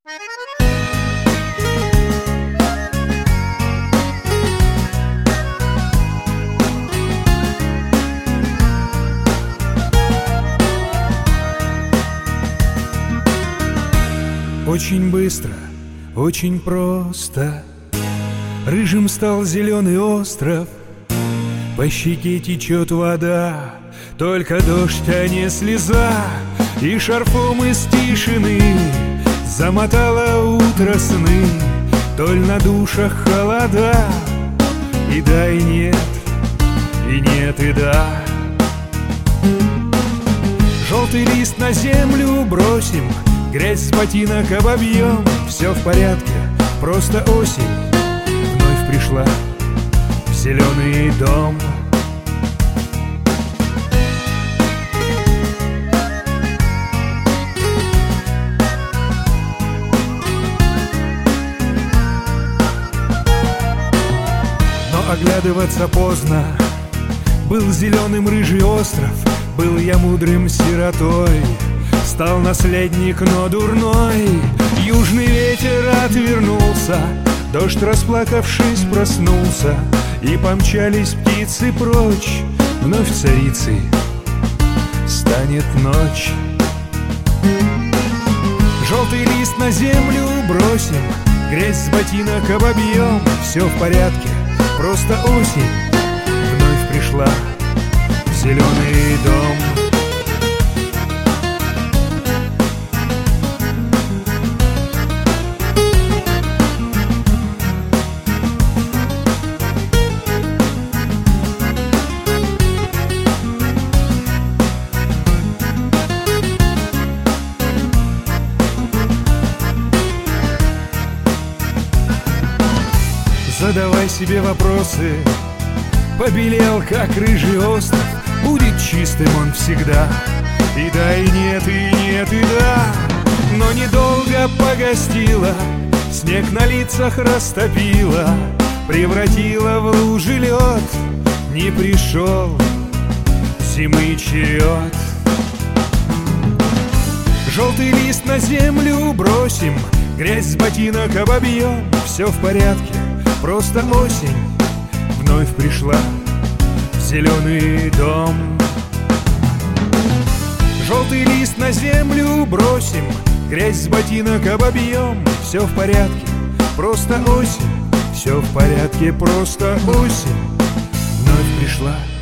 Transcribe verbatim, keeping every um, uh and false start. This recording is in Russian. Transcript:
Очень быстро, очень просто рыжим стал зеленый остров. По щеке течет вода, только дождь, а не слеза. И шарфом из тишины замотало утро сны. Толь на душах холода, и да, и нет, и нет, и да. Желтый лист на землю бросим, грязь с ботинок обобьем. Все в порядке, просто осень вновь пришла в зеленый дом. Но оглядываться поздно. Был зеленым рыжий остров, был я мудрым сиротой. Стал наследник, но дурной. Южный ветер отвернулся, дождь, расплакавшись, проснулся. И помчались птицы прочь, вновь царицей станет ночь. Желтый лист на землю бросим, грязь с ботинок обобьем. Все в порядке, просто осень вновь пришла в зеленый дом. Задавай себе вопросы. Побелел, как рыжий остров, будет чистым он всегда. И да, и нет, и нет, и да. Но недолго погостила, снег на лицах растопила, превратила в лужи лед. Не пришел зимы черед. Желтый лист на землю бросим, грязь с ботинок обобьем. Все в порядке, просто осень вновь пришла в зеленый дом. Желтый лист на землю бросим, грязь с ботинок обобьем. Все в порядке, просто осень. Все в порядке, просто осень вновь пришла